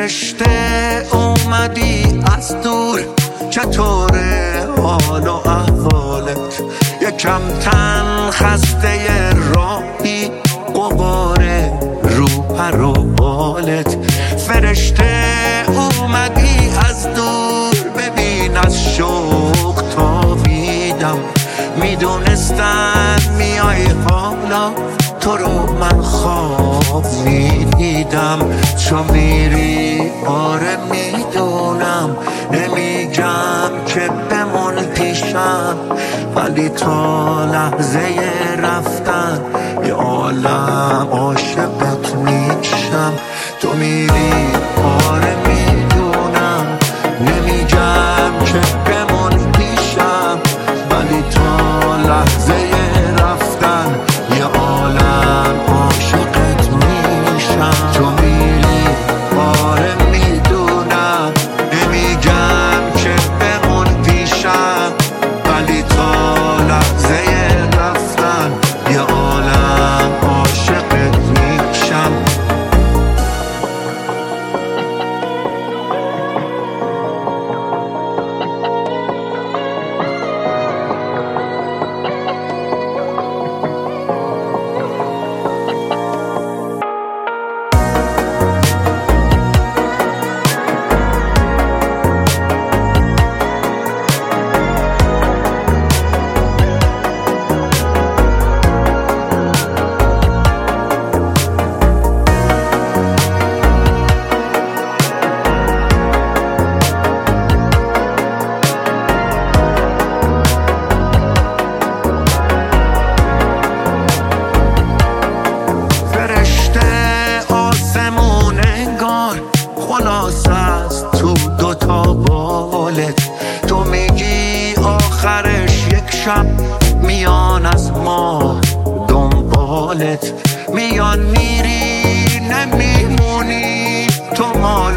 فرشته اومدی از دور، چطوره حال و احوالت؟ یکم تن خسته راهی، غباره رو پر و بالت. فرشته اومدی از دور، ببین از شوق تابیدم. میدونستم میای حالا، تو رو من خواب میدیدم. چون میری آره میدونم، نمیگم که بمون پیشم، ولی تا لحظه رفتن یه عالم عاشقت میشم. تو میری آره میدونم، نمیگم که بمون پیشم، ولی تا لحظه رفتن یه عالم عاشقت میشم. تو میری آره میدونم، نمیگم که بمون پیشم، ولی تا لحظه رفتن یه عالم عاشقت میشم. خلاص است تو دوتا بالت. تو میگی آخرش یک شب میان از ما دنبالت. میان میری نمیمونی، تو مال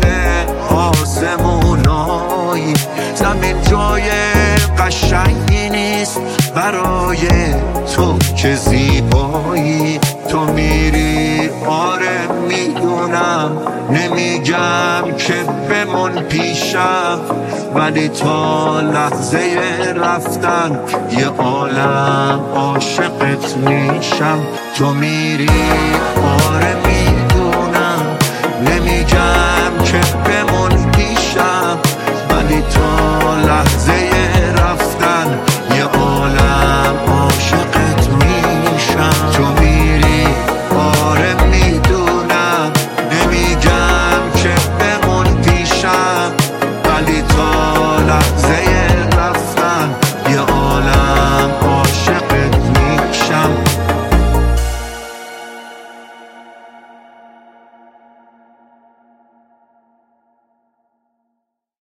آسمونایی. زمین جای قشنگی نیست برای تو که زیبایی. تو میری آره میدونم، نمیگم که بمون پیشم، ولی تا لحظه رفتن یه عالم عاشقت میشم. تو میری آره